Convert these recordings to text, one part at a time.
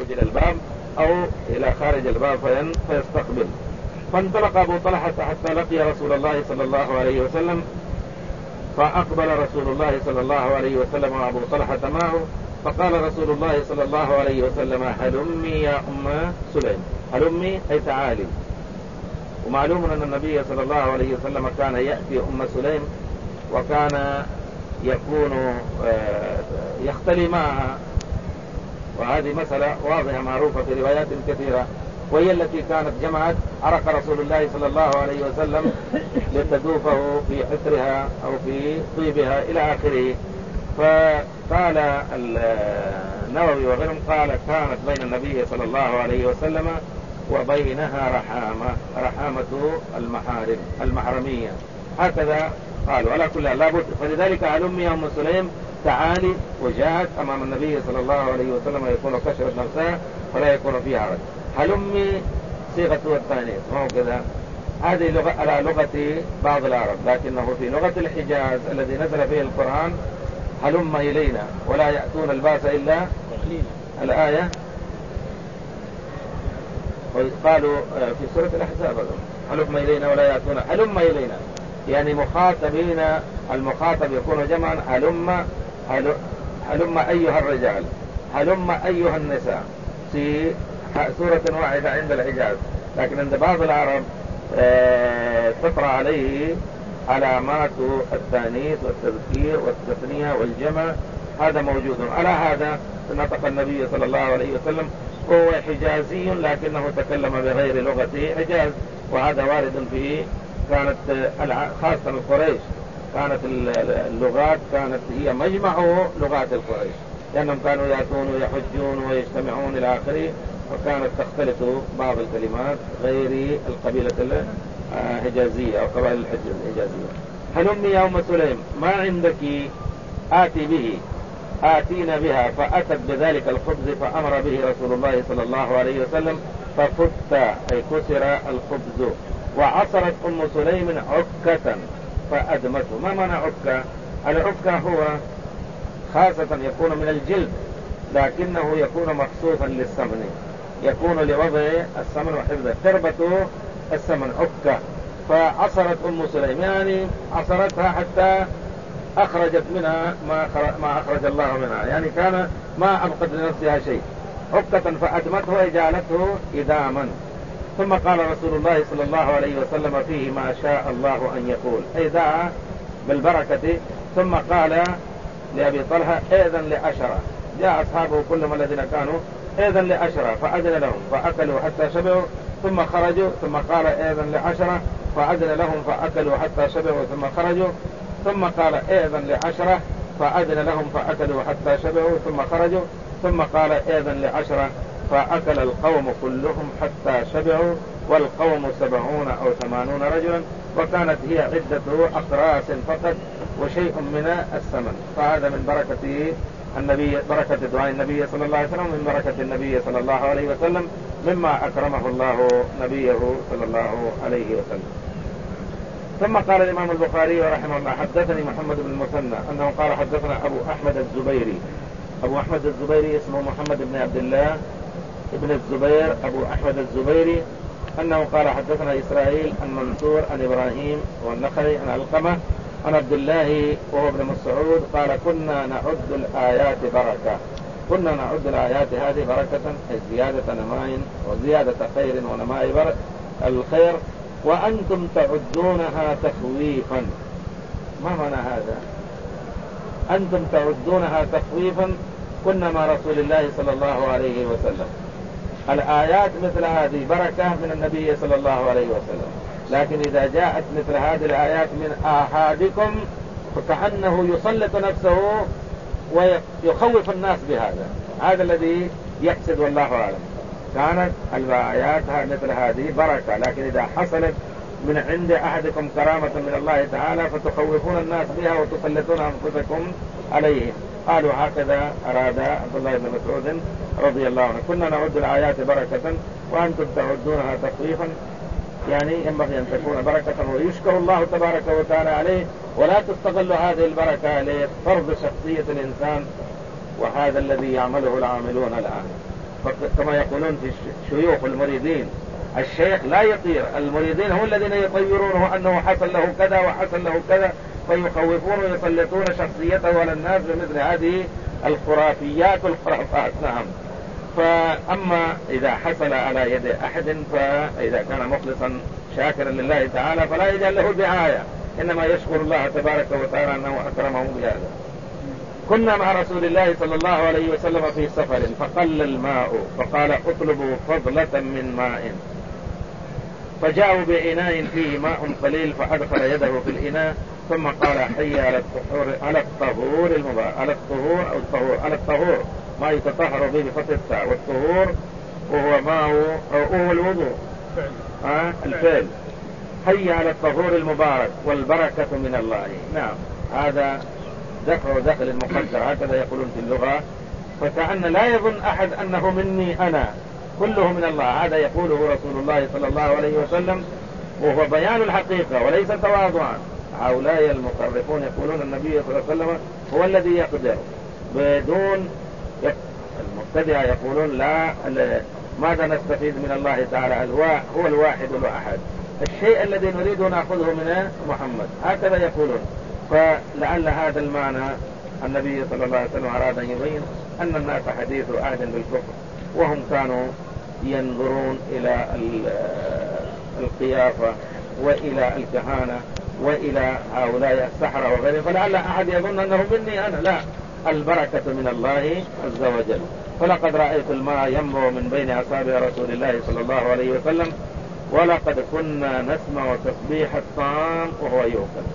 يخرج إلى الباب أو إلى خارج الباب فيستقبل. فانطلق أبو طلحة حتى لقي رسول الله صلى الله عليه وسلم، فأقبل رسول الله صلى الله عليه وسلم وأبو طلحة معه، فقال رسول الله صلى الله عليه وسلم: هلمي يا أم سليم. هلمي أي تعالي. ومعلوم أن النبي صلى الله عليه وسلم كان يأتي أم سليم وكان يكون يختلي معها، وهذه مسألة واضحة معروفة في روايات كثيرة، وهي التي كانت جمعت عرق رسول الله صلى الله عليه وسلم لتذوفه في حسرها أو في طيبها إلى آخره. فقال النووي وغيرهم قال: كانت بين النبي صلى الله عليه وسلم وبينها رحامة المحرمية، هكذا قالوا. على كل لابد، فلذلك هلمي يا أم سليم تعالي، وجاءت أمام النبي صلى الله عليه وسلم يكون كشفت نفسها فلا يكون فيها عرض. هلمي صيغة التانيث، ما هو كذا. هذه على لغة بعض العرب، لكنه في لغة الحجاز الذي نزل فيه القرآن هلم إلينا ولا يأتون الباس إلا الآية. قالوا في سورة الأحزاب: هلم إلينا ولا يأتون. هلم إلينا يعني مخاطبين، المخاطب يكون جمعا. هلم أيها الرجال، هلم أيها النساء، في سورة واحدة عند الحجاز، لكن عند بعض العرب تطرأ عليه علامات التانيث والتذكير والتثنية والجمع، هذا موجود. على هذا نطق النبي صلى الله عليه وسلم، هو حجازي لكنه تكلم بغير لغة حجاز، وهذا وارد فيه. كانت خاصة القريش كانت اللغات كانت هي مجمع لغات القريش، لأنهم كانوا يأتون ويحجون ويجتمعون إلى آخره، وكانت تختلط بعض الكلمات غير القبيلة الحجازية أو قبائل الحجازية. هلمي يا أم سليم، ما عندك آتي به، آتينا بها. فأتت بذلك الخبز فأمر به رسول الله صلى الله عليه وسلم ففت أي كسر الخبز. وعصرت أم سليم عكة فأدمته. ما معنى عكة؟ العكة هو خاصة يكون من الجلد، لكنه يكون مخصوصا للسمن، يكون لوضع السمن وحفظه، تربة السمن عكة. فعصرت أم سليم يعني عصرتها حتى أخرجت منها ما أخرج الله منها، يعني كان ما أبقت لنفسها شيء. عكة فأدمته أي جعلته إداما. ثم قال رسول الله صلى الله عليه وسلم فيه ما شاء الله أن يقول، أي دعا بالبركة. ثم قال لأبي طلحة: إذن لعشرة. جاء أصحابه كلهم الذين كانوا: إذن لعشرة. فأذن لهم فأكلوا حتى شبعوا ثم خرجوا. ثم قال: إذن لعشرة. فأذن لهم فأكلوا حتى شبعوا ثم خرجوا. ثم قال: إذن لعشرة. فأذن لهم فأكلوا حتى شبعوا ثم خرجوا. ثم قال: إذن لعشرة. فأكل القوم كلهم حتى شبعوا، والقوم 70 أو 80 رجلا، وكانت هي عدة أقراص فقط وشيء من السمن. فهذا من بركة النبي، بركة دعاء النبي صلى الله عليه وسلم، من بركة النبي صلى الله عليه وسلم، مما أكرمه الله نبيه صلى الله عليه وسلم. ثم قال الإمام البخاري رحمه الله: حدثني محمد بن المثنى أنه قال حدثنا أبو أحمد الزبيري. أبو أحمد الزبيري اسمه محمد بن عبد الله ابن الزبير أبو أحمد الزبيري، أنه قال حدثنا إسرائيل عن منصور عن إبراهيم والنخعي عن علقمة عن عبد الله وهو ابن مسعود قال: كنا نعد الآيات بركة. كنا نعد الآيات هذه بركة، أي زيادة نماء وزيادة خير ونماء الخير، وأنتم تعدونها تخويفا. ما معنى هذا؟ أنتم تعدونها تخويفا. كنا مع رسول الله صلى الله عليه وسلم. الآيات مثل هذه بركة من النبي صلى الله عليه وسلم، لكن إذا جاءت مثل هذه الآيات من أحدكم فكأنه يسلط نفسه ويخوف الناس بهذا. هذا الذي يقصد والله أعلم. كانت الآيات مثل هذه بركة، لكن إذا حصلت من عند أحدكم كرامة من الله تعالى فتخوفون الناس بها وتسلطون أنفسكم عليهم. قالوا هكذا أراد عبد الله بن مسعود رضي الله عنه: كنا نعد الآيات بركة وأنتم تعدونها تخويفا. يعني ينبغي أن تكون بركة ويشكر الله تبارك وتعالى عليه، ولا تستغل هذه البركة لفرض شخصية الإنسان، وهذا الذي يعمله العاملون الآن. كما يقولون في شيوخ المريدين، الشيخ لا يطير، المريدين هم الذين يطيرونه أنه حصل له كذا وحصل له كذا، فيخوفون ويسلطون شخصيته على الناس بمثل هذه الخرافيات والخرافات. نعم. فأما إذا حصل على يد أحد، فإذا كان مخلصا شاكرا لله تعالى فلا يجعل له دعاية، إنما يشكر الله تبارك وتعالى أنه أكرمه بهذا. كنا مع رسول الله صلى الله عليه وسلم في سفر فقل الماء، فقال اطلبوا فضلة من ماء، فجاءوا بإناء فيه ماء قليل، فأدخل يده في الإناء ثم قال حي على الطهور المبارك، على الطهور أو الطهور، على الطهور ما يتطهر به بفتح التاء، والطهور وهو ماء أو الوضوء الفعل. حي على الطهور المبارك والبركة من الله. نعم، هذا دخل المقدر، هكذا يقولون في اللغة. فكأن لا يظن أحد أنه مني أنا، كله من الله. هذا يقوله رسول الله صلى الله عليه وسلم، وهو بيان الحقيقة وليس تواضعا. هؤلاء المخرفون يقولون النبي صلى الله عليه وسلم هو الذي يقدر بدون المبتدئة يقولون لا، ماذا نستفيد من الله تعالى؟ هو الواحد الأحد، الشيء الذي نريد نأخذه من محمد، هكذا يقولون. فلعل هذا المعنى النبي صلى الله عليه وسلم أراد أن يبين أن الناس حديث عهد بالكفر، وهم كانوا ينظرون إلى القيافة وإلى الكهانة وإلى هؤلاء السحرة وغيرهم، فلعل أحد يظن أنه مني أنا. لا، البركة من الله عز وجل. فلقد رأيت الماء ينبع من بين أصابع رسول الله صلى الله عليه وسلم، ولقد كنا نسمع تسبيح الطعام وهو يؤكل.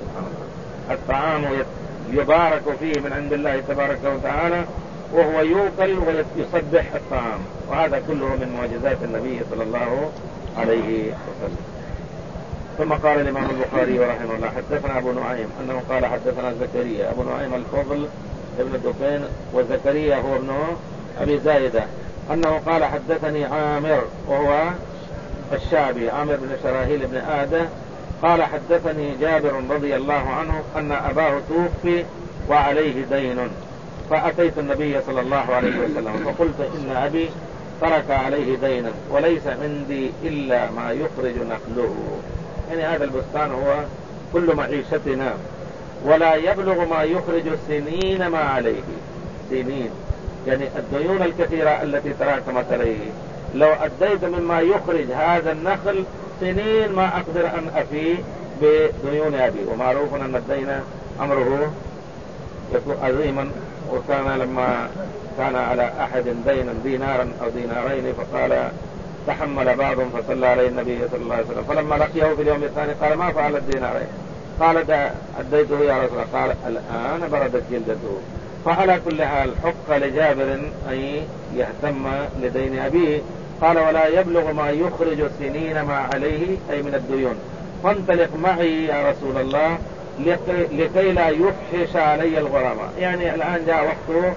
الطعام يبارك فيه من عند الله تبارك وتعالى، وهو يؤكل ويسبح الطعام، وهذا كله من معجزات النبي صلى الله عليه وسلم. ثم قال الإمام البخاري رحمه الله حدثنا أبو نعيم أنه قال حدثنا زكريا. أبو نعيم الفضل ابن الدكين، وزكريا هو ابن أبي زايدة، أنه قال حدثني عامر وهو الشعبي، عامر بن شراهيل بن آدة، قال حدثني جابر رضي الله عنه أن أباه توفي وعليه دين، فأتيت النبي صلى الله عليه وسلم فقلت إن أبي ترك عليه دينا وليس عندي إلا ما يخرج نخله، يعني هذا البستان هو كل معيشتنا، ولا يبلغ ما يخرج سنين ما عليه. سنين يعني الديون الكثيرة التي تراكمت عليه، لو أديت مما يخرج هذا النخل سنين ما أقدر أن أفي بديون أبي. ومعروف أن الدين أمره يكون عظيما، وكان لما كان على أحد دينا دينارا أو دينارين فقال تحمل بعضهم فصلى عليه النبي صلى الله عليه وسلم، فلما لقيه في اليوم الثاني قال ما فعل الدينارين؟ قال أديته يا رسول الله. قال الآن بردت جلدته. فعلى كل حال حق لجابر أن يهتم لدين أبيه. قال ولا يبلغ ما يخرج سنين ما عليه أي من الديون، فانطلق معي يا رسول الله لكي لا يفحش علي الغرماء. يعني الآن جاء وقت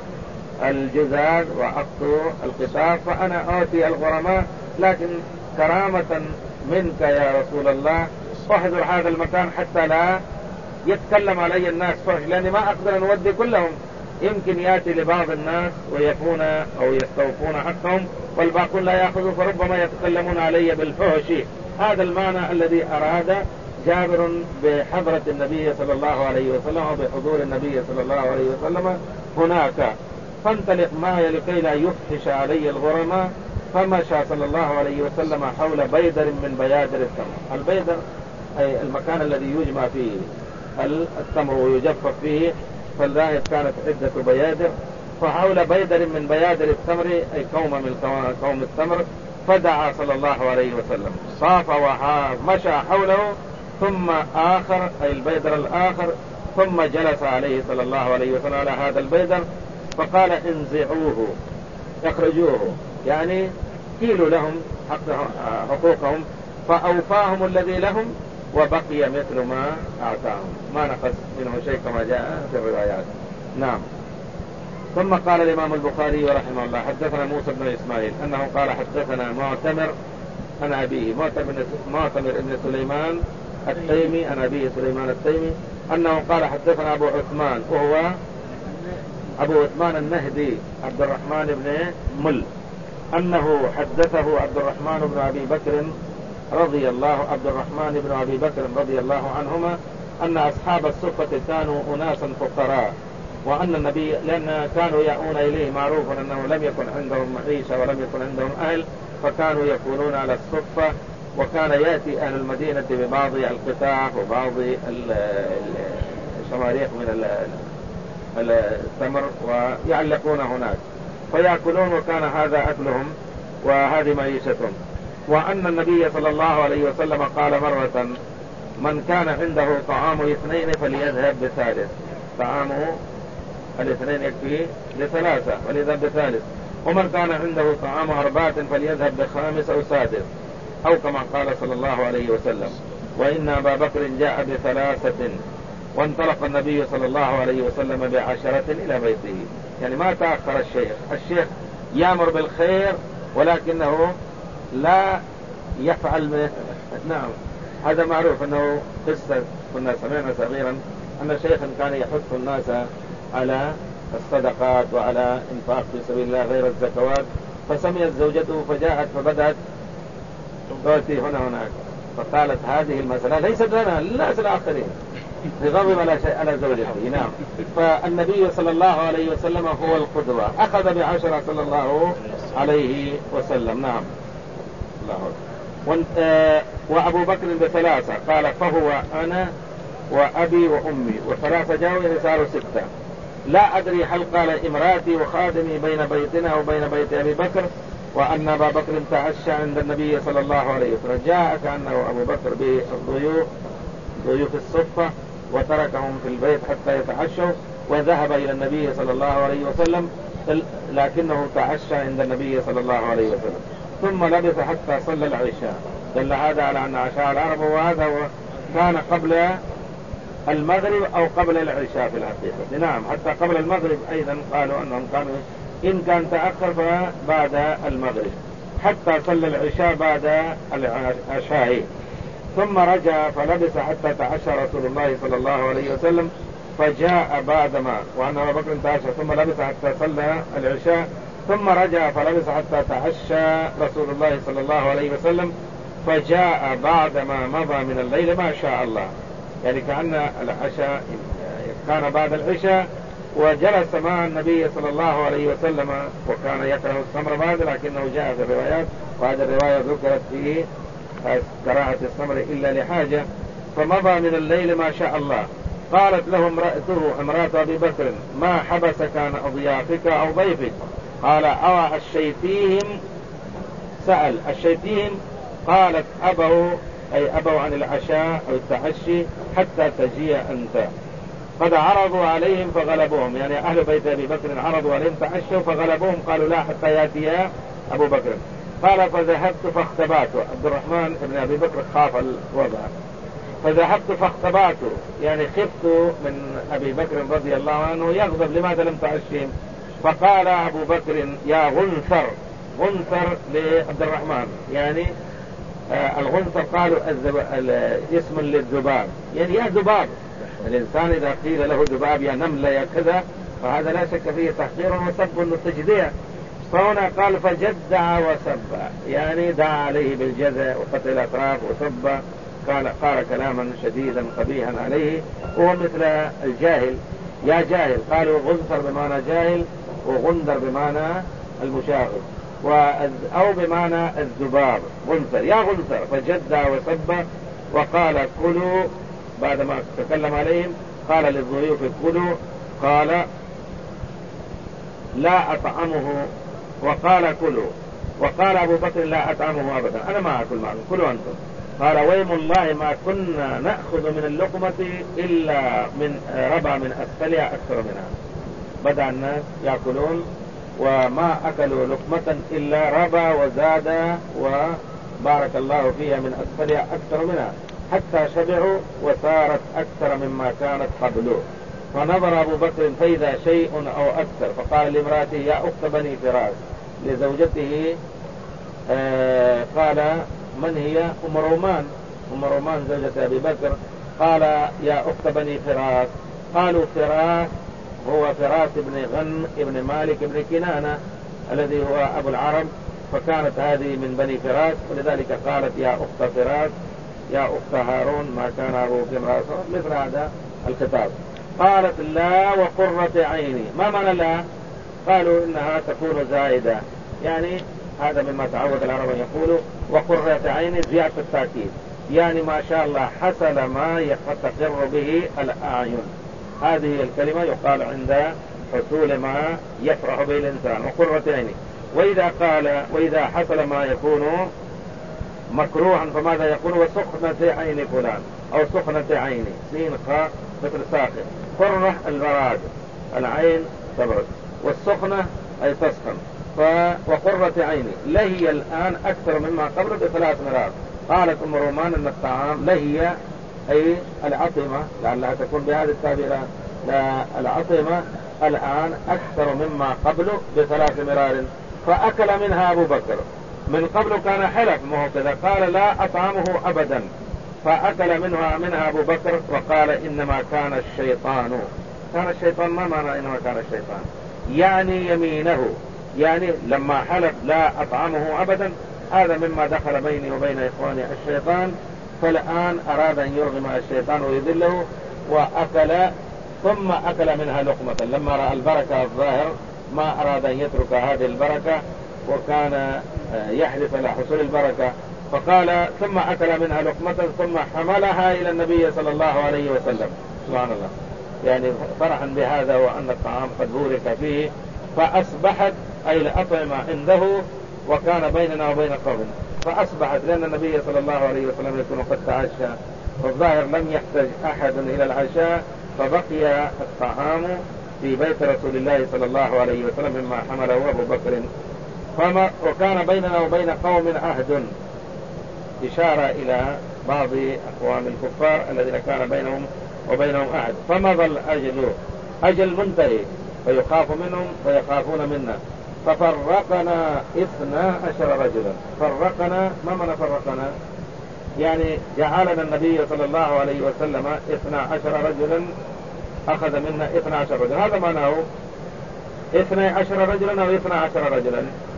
الجزاز ووقت القصاص، فأنا أعطي الغرماء، لكن كرامة منك يا رسول الله احذر هذا المكان حتى لا يتكلم علي الناس فحش، لأني ما أقدر أن أودي كلهم، يمكن يأتي لبعض الناس ويكون أو يستوفون حقهم والباقون لا يأخذوا، فربما يتكلمون علي بالفحش. هذا المعنى الذي أراد جابر بحضرة النبي صلى الله عليه وسلم وبحضور النبي صلى الله عليه وسلم هناك. فانطلق معي لكي لا يفحش علي الغرماء. فمشى صلى الله عليه وسلم حول بيدر من بيادر التمر. البيدر أي المكان الذي يجمع فيه التمر ويجفف فيه، فالذاهب كانت عدة بيادر، فحول بيدر من بيادر التمر أي كوم من كوم التمر. فدعا صلى الله عليه وسلم، صاف ومشى حوله، ثم آخر أي البيدر الآخر، ثم جلس عليه صلى الله عليه وسلم على هذا البيدر، فقال انزعوه اخرجوه، يعني كيلوا لهم حقوقهم، فأوفاهم الذي لهم وبقي مثل ما أعطاهم، ما نقص منه شيء كما جاء في الروايات. نعم. ثم قال الإمام البخاري رحمه الله حدثنا موسى بن إسماعيل أنه قال حدثنا معتمر عن أبيه، معتمر بن سليمان التيمي عن أبيه سليمان التيمي أنه قال حدثنا أبو عثمان وهو أبو عثمان النهدي عبد الرحمن بن مل أنه حدثه عبد الرحمن بن أبي بكر رضي الله عنهما أن أصحاب الصفة كانوا أناسا فقراء، وأن النبي لأن كانوا يأون إليه، معروف أنه لم يكن عندهم معيشة ولم يكن عندهم أهل، فكانوا يكونون على الصفة. وكان يأتي أهل المدينة ببعض القطاع وبعض الشماريخ من التمر ويعلقون هناك فيأكلون، وكان هذا أكلهم وهذه معيشتهم. وأن النبي صلى الله عليه وسلم قال مرة: من كان عنده طعام اثنين فليذهب بثالث. طعامه الاثنين يكفي لثلاثة فليذهب بثالث، ومن كان عنده طعام أربعة فليذهب بخامس أو سادس، أو كما قال صلى الله عليه وسلم: وإن أبا بكر جاء بثلاثة، وانطلق النبي صلى الله عليه وسلم ب10 إلى بيته. يعني ما تأخر الشيخ يأمر بالخير ولكنه لا يفعل نعم، هذا معروف أنه قصة كنا سمعنا صغيرا أن شيخا كان يحث الناس على الصدقات وعلى إنفاق في سبيل الله غير الزكوات، فسميت زوجته فجاءت فبدأت تغطي هناك، فقالت: هذه المسألة ليست لنا، للناس الآخرين، لغضب على زوجته. نعم. فالنبي صلى الله عليه وسلم هو القدوة، أخذ ب10 صلى الله عليه وسلم. نعم. وأبو بكر ب3، قال: فهو أنا وأبي وأمي، و3 جاءوا يعني صاروا 6. لا أدري هل قال امراتي وخادمي بين بيتنا وبين بيت أبي بكر، وأن أبا بكر تعشى عند النبي صلى الله عليه وسلم. جاء كأنه أبو بكر بالضيوف الصفة وتركهم في البيت حتى يتعشوا، وذهب إلى النبي صلى الله عليه وسلم، لكنه تعشى عند النبي صلى الله عليه وسلم، ثم لبث حتى صلى العشاء. دل هذا على أن عشاء العرب، وهذا كان قبل المغرب أو قبل العشاء في الحقيقة. نعم، حتى قبل المغرب أيضا قالوا أنهم كانوا إن كان تأخر فبعد المغرب، حتى صلى العشاء بعد العشاء، ثم رجع فلبس حتى تعشى رسول الله صلى الله عليه وسلم، فجاء بعدما وأن أبا بكر تعشى ثم لبس حتى صلى العشاء، ثم رجع فلبس حتى تعشى رسول الله صلى الله عليه وسلم، فجاء بعدما مضى من الليل ما شاء الله. يعني كأن العشاء كان بعد العشاء، وجلس مع النبي صلى الله عليه وسلم، وكان يكره السمر بعد، لكنه جاء في الروايات، وهذه الرواية ذكرت في كراهة السمر إلا لحاجة، فمضى من الليل ما شاء الله. قالت له امرأة أبي بكر: ما حبسك عن أضيافك أو ضيفك؟ قال: أو الشيتيهم؟ سأل الشيتيهم. قالت: أبوا عن العشاء أو التعشي حتى تجي أنت. قد عرضوا عليهم فغلبوهم، يعني أهل بيت أبي بكر عرضوا عليهم تعشوا فغلبوهم، قالوا لا حتى يأتي أبو بكر. قال: فذهبت فاختبأت. عبد الرحمن بن أبي بكر خاف الوضع، فذهبت فاختبأت، يعني خفت من أبي بكر رضي الله عنه يغضب لماذا لم تعشهم. فقال أبو بكر: يا غنثر. غنثر لعبد الرحمن، يعني الغنثر قالوا اسم للذباب، يعني يا ذباب. الإنسان إذا قيل له ذباب يا نملة يا كذا فهذا لا شك فيه تحقير وسب وتجديع. فهنا قال: فجدع وسب، يعني دعا عليه بالجزع وقتل الأطراف وسب، قال كلاما شديدا قبيحا عليه، وهو مثل الجاهل، يا جاهل. قالوا غنثر بمعنى جاهل، وغندر بمعنى المشاغب، أو بمعنى الذباب. غنثر، يا غنثر. فجدع وسب، وقال: كلوا. بعدما تكلم عليهم قال للضيوف: كلوا. قال: لا أطعمه. وقال: كلوا. وقال أبو بكر: لا أطعمه أبدا، أنا ما أكل معكم، كلوا أنتم. قال: ويم الله ما كنا نأخذ من اللقمة إلا من ربع من أسفلها أكثر منها. بدأ الناس يأكلون وما أكلوا لقمة إلا ربع وزاد، وبارك الله فيها من أسفلها أكثر منها، حتى شبعوا وصارت أكثر مما كانت قبله. فنظر أبو بكر فإذا شيء أو أكثر، فقال لامرأته: يا أخت بني فراس، لزوجته. قال: من هي؟ أم رومان. أم رومان زوجة أبي بكر. قال: يا أخت بني فراس. قالوا: فراس هو فراس بن غنم ابن مالك ابن كنانة الذي هو أبو العرب، فكانت هذه من بني فراس، ولذلك قالت يا أخت فراس يا أخت هارون ما كان أبوك امرأ سوء، مثل هذا الخطاب. قالت لا وقرة عيني. ما معنى لا؟ قالوا إنها تكون زائدة، يعني هذا مما تعود العرب أن يقولوا وقرة عيني زيادة التأكيد، يعني ما شاء الله حصل ما تقر به الأعين. هذه الكلمة يقال عند حصول ما يفرح به الإنسان، وقرة عيني. وإذا حصل ما يكون مكروها فماذا يقول؟ وسخنة عين فلان، أو سخنة عيني، سين خاء مثل ساخن. قرة البراد، العين تبرد، والسخنة أي تسخن. وقرة عيني لهي الآن أكثر مما قبل ب3 مرات. قالت أم رومان أن الطعام لهي أي العطمة، لعلها تكون بهذه التعبيرات، العطمة الآن أكثر مما قبل ب3 مرار. فأكل منها أبو بكر. من قبل كان حلف، ما هو كذا، قال لا أطعمه أبدا، فأكل منها أبو بكر وقال إنما كان الشيطان. كان الشيطان، ما معنى إنما كان الشيطان؟ يعني يمينه، يعني لما حلف لا أطعمه أبدا، هذا مما دخل بيني وبين إخواني الشيطان، فالآن أراد أن يرغم الشيطان ويذله، وأكل. ثم أكل منها لقمة، لما رأى البركة الظاهر ما أراد أن يترك هذه البركة، وكان يحلف على حصول البركة، فقال ثم أكل منها لقمة ثم حملها إلى النبي صلى الله عليه وسلم. سبحان الله، يعني فرحا بهذا وأن الطعام قد بورك فيه. فأصبحت أي الأطعمة عنده، وكان بيننا وبين قوم، فأصبحت لأن النبي صلى الله عليه وسلم يكون قد تعشى، والظاهر لم يحتاج أحد إلى العشاء، فبقي الطعام في بيت رسول الله صلى الله عليه وسلم مما حمله أبو بكر. وكان بيننا وبين قوم عهد، إشارة إلى بعض أقوام الكفار الذين كان بينهم وبينهم عهد. فمضى الأجل، أجل منتهي، فيخاف منهم ويخافون منا. ففرقنا 12 رجلا. فرقنا، ما معنى فرقنا؟ يعني جعلنا النبي صلى الله عليه وسلم 12 رجلا، أخذ منا 12 رجلا. هذا معناه 12 رجلا أو 12 رجلا.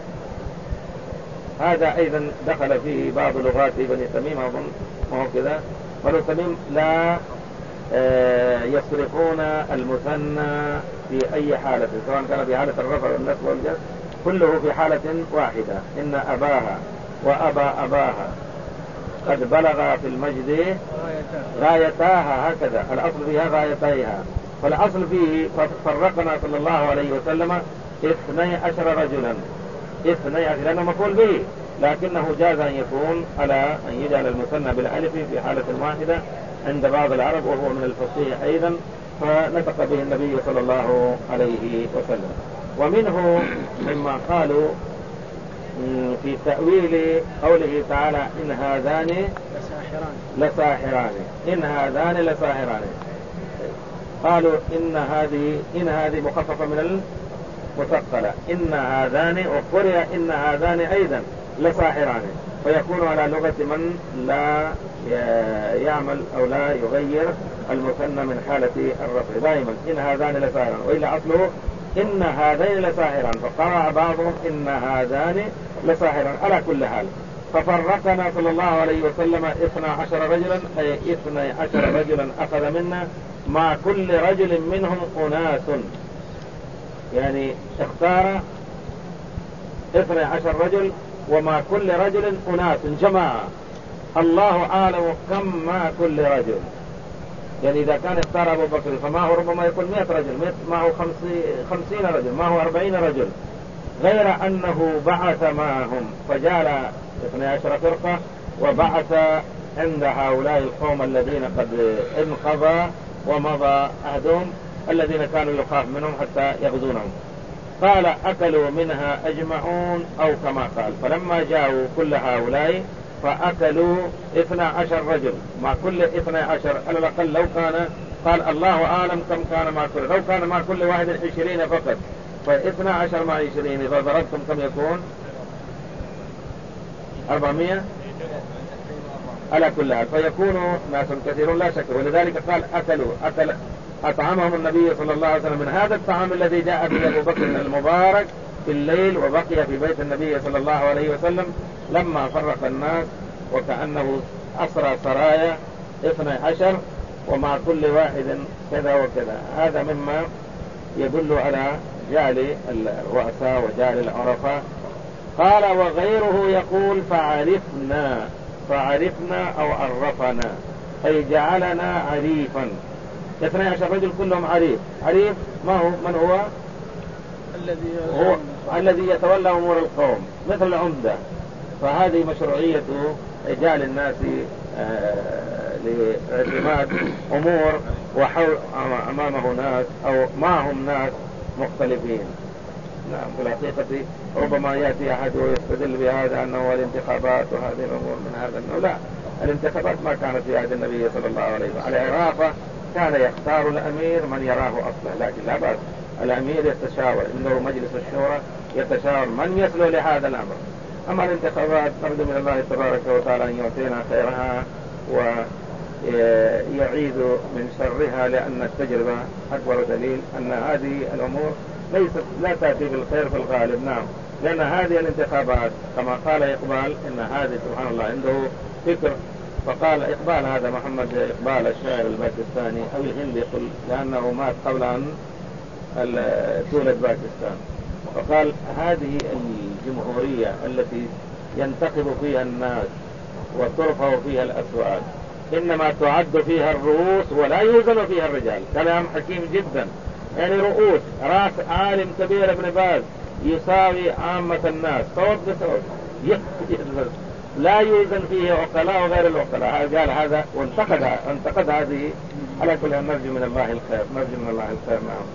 هذا أيضا دخل فيه بعض لغات بني تميم أظن، ما هو كذا. بني تميم لا يصرفون المثنى في أي حالة، سواء كان في حالة الرفع والنصب والجر، كله في حالة واحدة. إن أباها وأبا أباها قد بلغ في المجد غايتاها، هكذا الأصل فيها غايتيها. فالأصل فيه فرقنا صلى الله عليه وسلم 12 رجلا. 12 لأنه مفعول به، لكنه جاز أن يكون على أن يجعل المثنى بالألف في حالة واحدة عند بعض العرب، وهو من الفصيح أيضا، فنطق به النبي صلى الله عليه وسلم. ومنه مما قالوا في تأويل قوله تعالى إن هذان لساحران. إن هذان لساحران، قالوا إن هذه مخففة من المثقلة، إن هذان، وقرئ إن هذان أيضا لساحران، فيكون على لغة من لا يعمل أو لا يغير المثنى من حالة الرفع دائما. إن هذان لساحران، وإلا أصله إن هذين لساحران، فقرأ بعضهم إن هذان لساحران. على كل حال ففرقنا صلى الله عليه وسلم 12 رجلا، أي 12 رجلا أخذ منا، مع كل رجل منهم أناس، يعني اختار 12 رجل ومع كل رجل أناس، جماعة، الله أعلم كم مع كل رجل. يعني إذا كان اختار أبو بكر فمعه ربما يكون 100 رجل، معه 50 رجل، معه 40 رجل، غير أنه بعث معهم، فجعل 12 فرقة، وبعث عند هؤلاء القوم الذين قد انقضى ومضى عهدهم، الذين كانوا يخاف منهم حتى يغزونهم. قال أكلوا منها أجمعون، أو كما قال، فلما جاءوا كل هؤلاء فأكلوا 12 رجل مع كل 12. على الأقل لو كان، قال الله أعلم كم كان مع كل، لو كان مع كل واحد 20 فقط، ف12 مع 20 إذا ضربتم كم يكون؟ 400 على كل حال، فيكون ناس كثيرون لا شك. ولذلك قال أطعمهم النبي صلى الله عليه وسلم من هذا الطعام الذي جاء به أبو بكر المبارك في الليل وبقي في بيت النبي صلى الله عليه وسلم لما فرق الناس، وكأنه أسرى سرايا 12 ومع كل واحد كذا وكذا. هذا مما يدل على جعل الرؤساء وجعل العرفاء. قال وغيره يقول فعرفنا أو عرفنا، أي جعلنا عريفا. 12 رجل كلهم عريف. عريف ما هو؟ من هو؟ الذي يتولى أمور القوم مثل العمدة. فهذه مشروعية جعل الناس لاعتماد أمور وحول أمامه ناس أو معهم ناس مختلفين. نعم، في الحقيقة ربما يأتي أحد ويستدل بهذا أنه الانتخابات وهذه الأمور من هذا النوع. لا، الانتخابات ما كانت في عهد النبي صلى الله عليه وسلم. على عرفة كان يختار الأمير من يراه أصلا، لكن لا بأس الأمير يتشاور، عنده مجلس الشورى يتشاور من يسلو لهذا الأمر. أما الانتخابات نرجو من الله تبارك وتعالى أن يعطينا خيرها ويعيد من شرها، لأن التجربة أكبر دليل أن هذه الأمور لا تأتي بالخير في الغالب. نعم، لأن هذه الانتخابات كما قال إقبال إن هذه سبحان الله عنده فكر. فقال إقبال، هذا محمد إقبال الشاعر الباكستاني أو الهندي يقول، لأنه مات قبل أن تولد باكستان. فقال هذه الجمهورية التي ينتخب فيها الناس وترفع فيها الأصوات إنما تعد فيها الرؤوس ولا يوزن فيها الرجال. كلام حكيم جدا. يعني رؤوس، رأس عالم كبير ابن باز يساوي عامة الناس صوت بصوت، لا يوزن فيه عقلاء وغير العقلاء. قال هذا وانتقد هذه. على كل نرجو من الله الخير، نرجو من الله الخير. نعم.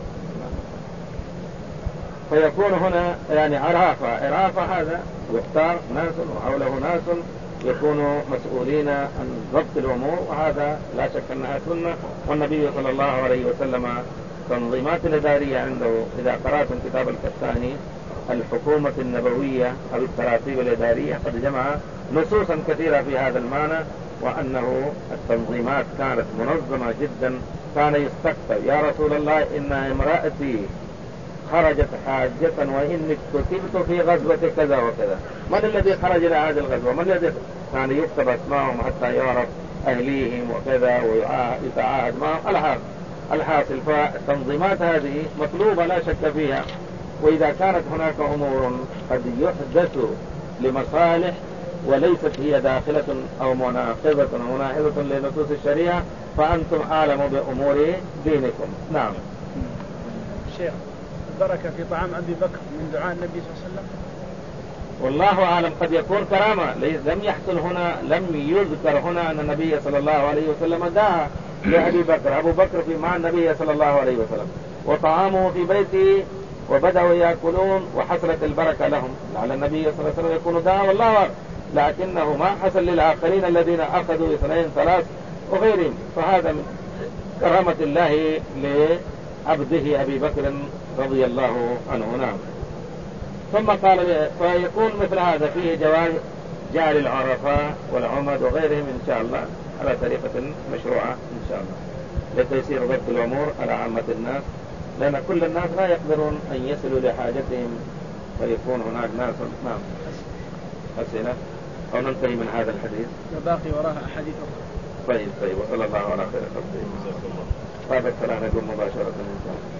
فيكون هنا يعني عرافة هذا يختار ناس وحوله ناس يكونوا مسؤولين عن ضبط الأمور، وهذا لا شك أنها سنة. والنبي صلى الله عليه وسلم تنظيمات الإدارية عنده، إذا قرأتم كتاب الكتاني الحكومة النبوية أو التراتيب الإدارية، قد جمع نصوصا كثيرة في هذا المعنى، وأنه التنظيمات كانت منظمة جدا. كان يستكتب يا رسول الله إن امرأتي خرجت حاجة وإنك كتبت في غزوة كذا وكذا. من الذي خرج إلى هذه الغزوة؟ من الذي كان يكتب اسمائهم حتى يعرف أهليهم وكذا ويتعاهد معهم؟ الحاصل فالتنظيمات هذه مطلوبة لا شك فيها. وإذا كانت هناك أمور قد يحدث لمصالح وليست هي داخلة أو مناقضة أو مناهضة لنصوص الشريعة، فأنتم أعلم بأمور دينكم. نعم. شيخ، البركة في طعام أبي بكر من دعاء النبي صلى الله عليه وسلم؟ والله أعلم، قد يكون كرامة. لم يحصل هنا، لم يذكر هنا أن النبي صلى الله عليه وسلم دعا لأبي بكر. أبو بكر في مع النبي صلى الله عليه وسلم وطعامه في بيته وبدأوا يأكلون وحصلت البركة لهم. لعل النبي صلى الله عليه وسلم يكون دعا والله أعلم، لكنه ما حصل للآخرين الذين أخذوا 2 3 وغيرهم. فهذا من كرامة الله لعبده أبي بكر رضي الله عنه. نعم. ثم قال فيكون مثل هذا فيه جواز جعل العرفاء والعمد وغيرهم إن شاء الله على طريقة مشروعة إن شاء الله، لتيسير ضبط الأمور على عامة الناس، لأن كل الناس لا يقدرون أن يصلوا لحاجتهم، فيكون هناك ناس. نعم. أسئلة أو ننتهي من هذا الحديث؟ باقي وراها أحاديث أخرى. طيب وصلى الله على خير خلقه. طيب فلا نقول مباشرة إن شاء الله.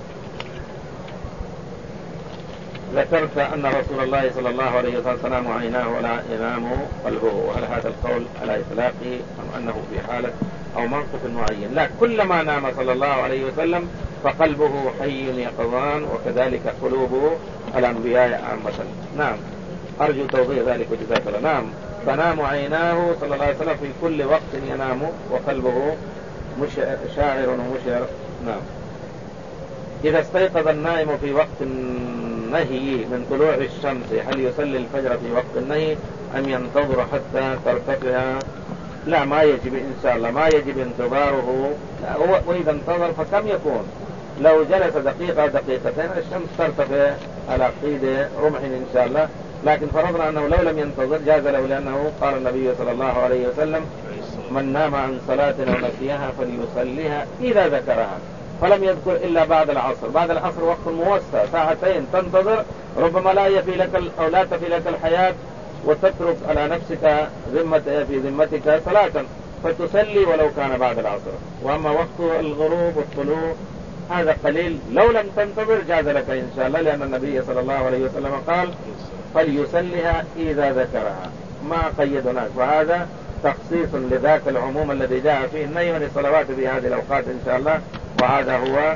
ذكرت أن رسول الله صلى الله عليه وسلم تنام عيناه ولا ينام قلبه، وهل هذا القول على إطلاقه أم أنه في حالة أو موقف معين؟ لا، كلما نام صلى الله عليه وسلم فقلبه حي يقظان، وكذلك قلوب الأنبياء عامة. نعم، أرجو توضيح ذلك وجزاك الله. نعم، تنام عيناه صلى الله عليه وسلم في كل وقت ينام وقلبه شاعر ومشعر. نعم. إذا استيقظ النائم في وقت النهي من طلوع الشمس هل يصلي الفجر في وقت النهي أم ينتظر حتى ترتفع؟ لا، ما يجب إن شاء الله، ما يجب انتظاره. وإذا انتظر فكم يكون؟ لو جلس دقيقة دقيقتين الشمس ترتفع على قيد رمح إن شاء الله. لكن فرضنا أنه لو لم ينتظر جاز له، لأنه قال النبي صلى الله عليه وسلم من نام عن صلاة أو نسيها فليصليها إذا ذكرها. فلم يذكر إلا بعد العصر. بعد العصر وقت موسع، ساعتين تنتظر، ربما لا يفي لك أو لا تفي لك الحياة وتترك على نفسك في ذمتك صلاة، فتصلي ولو كان بعد العصر. وأما وقت الغروب والطلوع هذا قليل، لو لم تنتظر جاز لك إن شاء الله، لأن النبي صلى الله عليه وسلم قال فليسلها إذا ذكرها، ما قيدناك. وهذا تخصيص لذاك العموم الذي جاء فيه النهي عن الصلوات في هذه الأوقات إن شاء الله. وهذا هو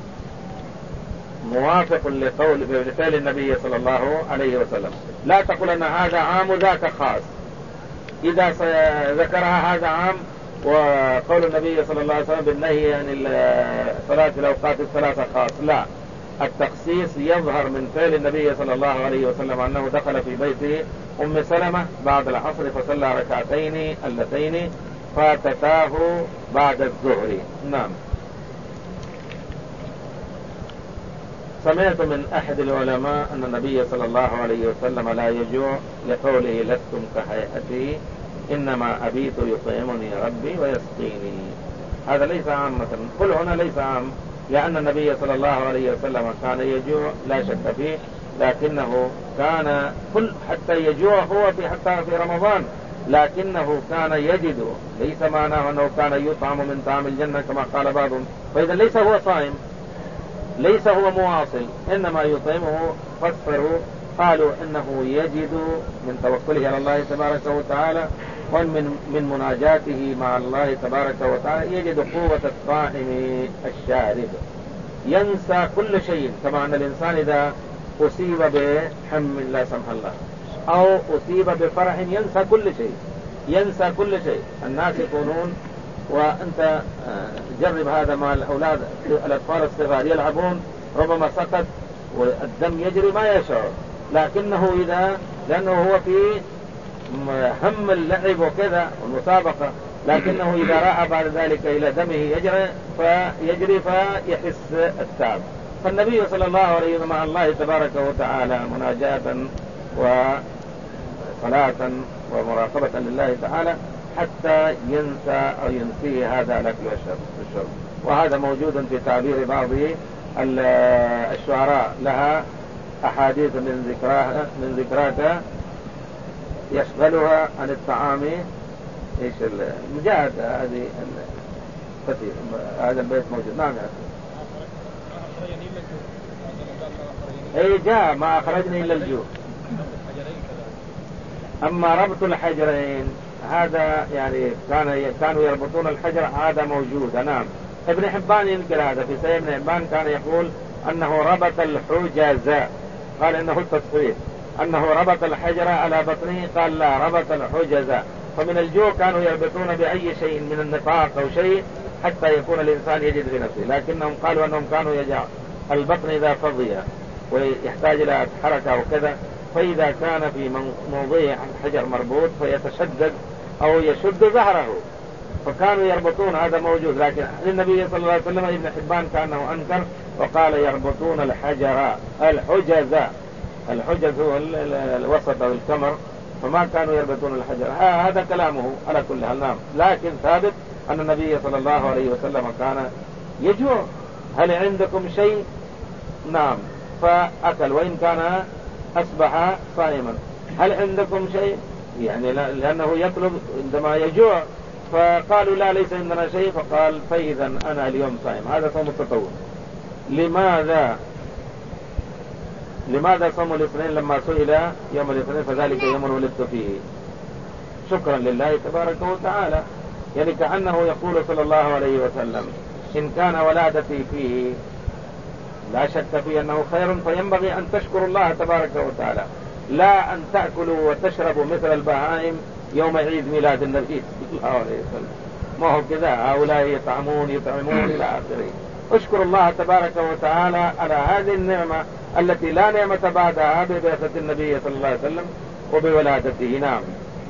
موافق لفعل النبي صلى الله عليه وسلم. لا تقول أن هذا عام وذاك خاص، إذا ذكرها هذا عام وقول النبي صلى الله عليه وسلم بالنهي عن صلاة الأوقات الثلاثة خاص، لا، التخصيص يظهر من فعل النبي صلى الله عليه وسلم أنه دخل في بيت أم سلمة بعد العصر فصلى ركعتين اللتين فاتتاه بعد الظهر. نعم. سمعت من أحد العلماء أن النبي صلى الله عليه وسلم لا يجوع لقوله لستم كهيئتي إنما أبيت يطعمني ربي ويسقيني. هذا ليس عامة، قل هنا ليس عام، لأن النبي صلى الله عليه وسلم كان يجوع لا شك فيه، لكنه كان حتى يجوع هو حتى في رمضان، لكنه كان يجد، ليس معناه أنه كان يطعم من طعام الجنة كما قال بعضهم، فإذا ليس هو صائم، ليس هو مواصل، إنما يطعمه. فسروا قالوا إنه يجد من توكله على الله تبارك وتعالى ومن مناجاته مع الله تبارك وتعالى يجد قوة الطاعم الشارب، ينسى كل شيء. كما أن الإنسان إذا أصيب بهم لا سمح الله أو أصيب بفرح ينسى كل شيء، ينسى كل شيء. الناس يكونون، وأنت جرب هذا مع الأولاد، الأطفال الصغار يلعبون، ربما سقط والدم يجري ما يشعر، لكنه لأنه هو في هم اللعب وكذا والمسابقة، لكنه إذا راح بعد ذلك إلى دمه يجري فيحس التعب. فالنبي صلى الله عليه وسلم مع الله تبارك وتعالى مناجاة وصلاة ومراقبة لله تعالى حتى ينسى أو ينسيه هذا الأكل والشرب. وهذا موجود في تعبير بعض الشعراء، لها أحاديث من ذكراك يشغلها عن الطعام. إيش المجاهد هذه كثير، هذا البيت موجود. نعم جاء ما أخرجني إلا الجوع. أما ربط الحجرين هذا يعني كانوا يربطون الحجر، هذا موجود. نعم. ابن حبان ينكر هذا، في سيد ابن حبان كان يقول أنه ربط الحجز، قال إنه التصحيح، أنه ربط الحجر على بطنه، قال لا، ربط الحجز. فمن الجوع كانوا يربطون بأي شيء من النفاق أو شيء حتى يكون الإنسان يجد في نفسه، لكنهم قالوا أنهم كانوا يجع البطن إذا فضي ويحتاج إلى حركة وكذا، فإذا كان في موضع الحجر مربوط فيتشدد أو يشد ظهره، فكانوا يربطون. هذا موجود، لكن النبي صلى الله عليه وسلم ابن حبان كأنه أنكر وقال يربطون الحجر الحجز. الحجز هو الوسط أو الكمر، فما كانوا يربطون الحجر. هذا كلامه على كل حال. نعم. لكن ثابت أن النبي صلى الله عليه وسلم كان يجوع. هل عندكم شيء؟ نعم، فأكل، وإن كان أصبح صائما. هل عندكم شيء؟ يعني لأنه يطلب عندما يجوع، فقالوا لا، ليس عندنا شيء، فقال فإذا أنا اليوم صائم. هذا صوم التطوع. لماذا صوم الاثنين لما سئل يوم الاثنين فذلك يوم ولدت فيه؟ شكرا لله تبارك وتعالى، يعني كأنه يقول صلى الله عليه وسلم إن كان ولادتي فيه لا شك فيه أنه خير، فينبغي أن تشكروا الله تبارك وتعالى، لا أن تأكلوا وتشربوا مثل البهائم يوم عيد ميلاد النبي صلى الله عليه وسلم. ما هو كذا، هؤلاء يطعمون إلى آخره. اشكروا الله تبارك وتعالى على هذه النعمة التي لا نعمة بعدها ببعثة النبي صلى الله عليه وسلم وبولادته. نعم.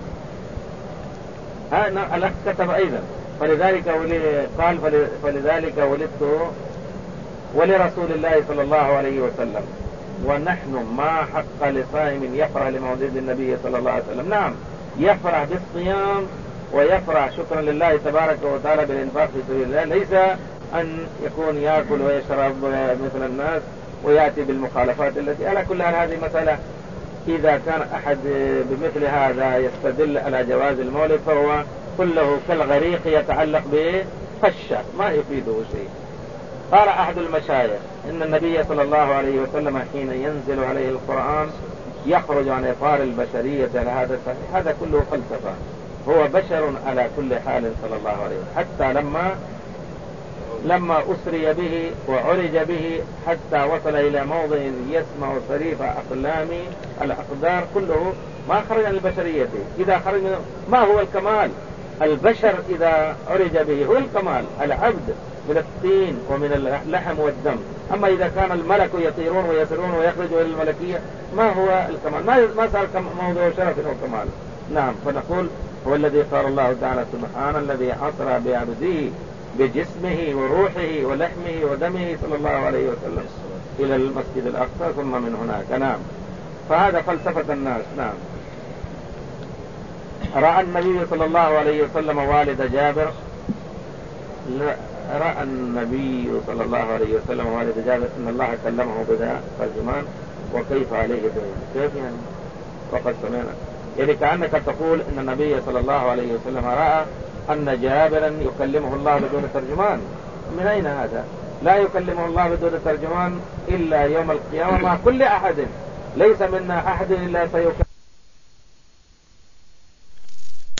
الأخ كتب أيضا فلذلك قال فلذلك ولدت ولرسول الله صلى الله عليه وسلم، ونحن ما حق لصائم يفرح لمولد النبي صلى الله عليه وسلم. نعم، يفرح بالصيام ويفرح شكرا لله تبارك وتعالى بالإنفاق في سبيل الله، ليس أن يكون يأكل ويشرب مثل الناس ويأتي بالمخالفات التي على كل حال هذه مسألة. إذا كان أحد بمثل هذا يستدل على جواز المولد فهو كله كالغريق يتعلق بقشة ما يفيده شيء. قال أحد المشايخ إن النبي صلى الله عليه وسلم حين ينزل عليه القرآن يخرج عن إطار البشرية على هذا الصحيح. هذا كله فلسفة. هو بشر على كل حال صلى الله عليه وسلم، حتى لما أسري به وعرج به حتى وصل إلى موضع يسمع صريف أقلام الأقدار كله ما خرج عن البشرية. إذا خرج ما هو الكمال؟ البشر إذا عرج به هو الكمال، العبد من الطين ومن اللحم والدم. أما إذا كان الملك يطيرون ويسرون ويخرجوا إلى الملكية ما هو الكمال؟ ما صار موضوع شرف وكمال. نعم، فنقول هو الذي قال الله تعالى سبحانه الذي أسرى بعبده بجسمه وروحه ولحمه ودمه صلى الله عليه وسلم إلى المسجد الأقصى ثم من هناك. نعم، فهذا فلسفة الناس. نعم. رأى النبي صلى الله عليه وسلم والد جابر. رأى النبي صلى الله عليه وسلم والد جابر أن الله كلمه بذا ترجمان وكيف عليه كيف يعني؟ وقد سمعنا يعني كأنك تقول أن النبي صلى الله عليه وسلم رأى أن جابرا يكلمه الله بدون ترجمان. من أين هذا؟ لا يكلمه الله بدون ترجمان إلا يوم القيامة مع كل أحد، ليس منا أحد إلا سيكلم